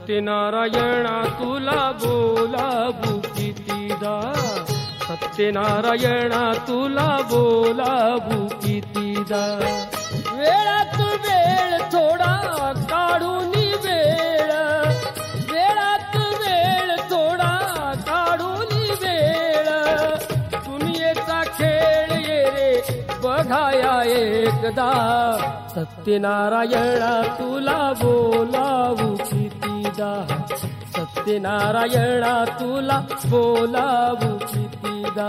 सत्यनारायणा तुला बोलावू कितीदा, सत्यनारायणा तुला बोलावू कितीदा. वेळात वेळ थोडा काढून वेळ, वेळात वेळ थोडा काढून वेळ, दुनियेचा खेळ ये रे बघाया एकदा. सत्यनारायणा तुला बोलावू कितीदा, सत्यनारायणा तुला बोलावू कितीदा.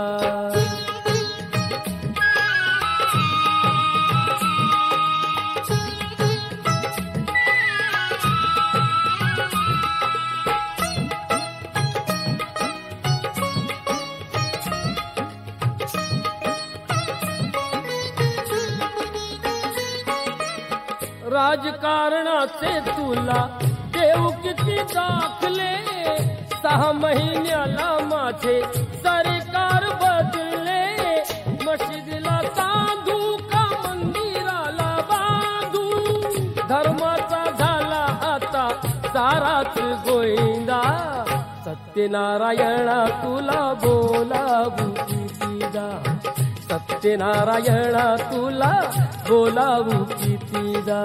राजकारणाचे तुला देऊ किती दाखले, 6 महिन्याला माझे सरकार बदले. मशिदीला तांदू का मंदिराला बांधू, धर्माचा झाला आता साराच गोविंदा. सत्यनारायणा तुला बोलावू कितीदा, सत्यनारायणा तुला बोलावू कितीदा.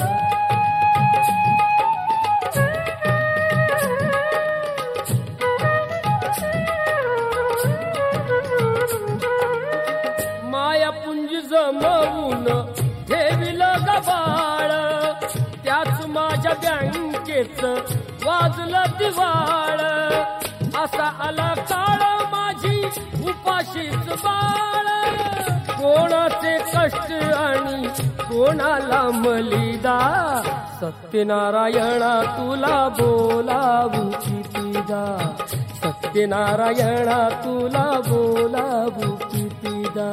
मायापुंज जमवून ठेविलं गबाळ, त्याच माझ्या बँकेच वाजलं दिवाळ. असा आला काळ माझी उपाशीच बाळ, कोणाचे कष्ट आणि कोणाला मलिदा. सत्यनारायणा तुला बोलावू कितीदा, सत्यनारायणा तुला बोलावू कितीदा.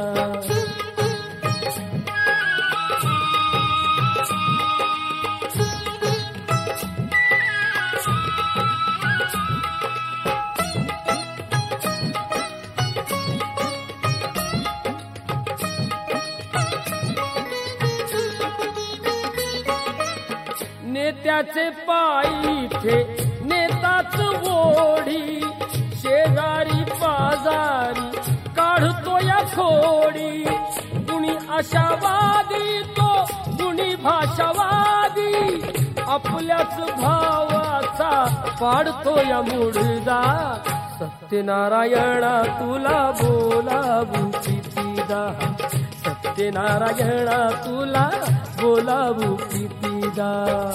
नेत्याचे पायी इथे नेताच ओढी, शेजारी पाजारी काढतो या खोडी. कुणी आशावादी तो कुणी भाषावादी, आपल्याच भावाचा पाडतो या मुडदा. सत्यनारायणा तुला बोलावू कितीदा, सत्यनारायणा तुला बोलावू कितीदा.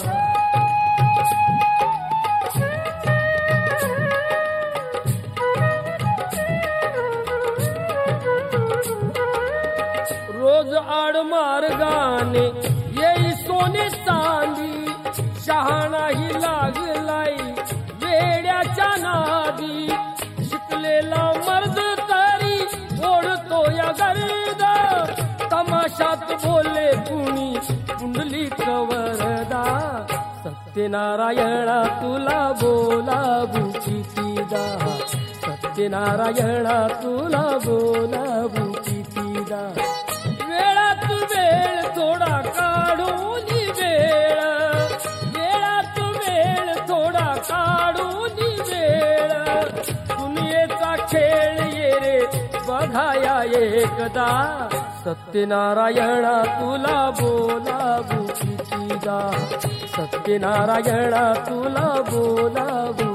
रोज आडमार्गाने येई सोने चांदी, शहाणाही लागलाई वेड्याच्या नादी. शिकलेला मर्द तरी ओढतो या गर्द, तमाशात बोले कुणी कुंडली कवरदा. सत्यनारायणा तुला बोलावू कितीदा, सत्यनारायणा तुला बोलावू कितीदा. वेळात वेळ थोडा काढून वेळ, वेळात वेळ थोडा काढून वेळ, दुनियेचा खेळ ये रे बघाया एकदा. सत्यनारायणा तुला बोलावू कितीदा, सत्यनारायणा तुला बोलावू